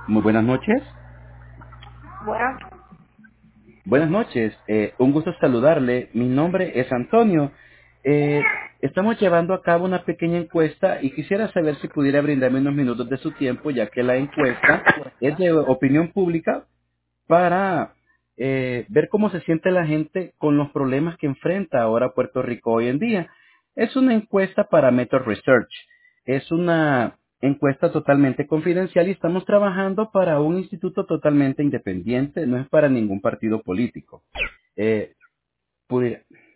Muy buenas noches. Bueno, Buenas noches. Un gusto saludarle. Mi nombre es Antonio. Estamos llevando a cabo una pequeña encuesta y quisiera saber si pudiera brindarme unos minutos de su tiempo, ya que la encuesta es de opinión pública para ver cómo se siente la gente con los problemas que enfrenta ahora Puerto Rico hoy en día. Es una encuesta para Method Research. Es una encuesta totalmente confidencial y estamos trabajando para un instituto totalmente independiente, no es para ningún partido político. Eh, pudiera-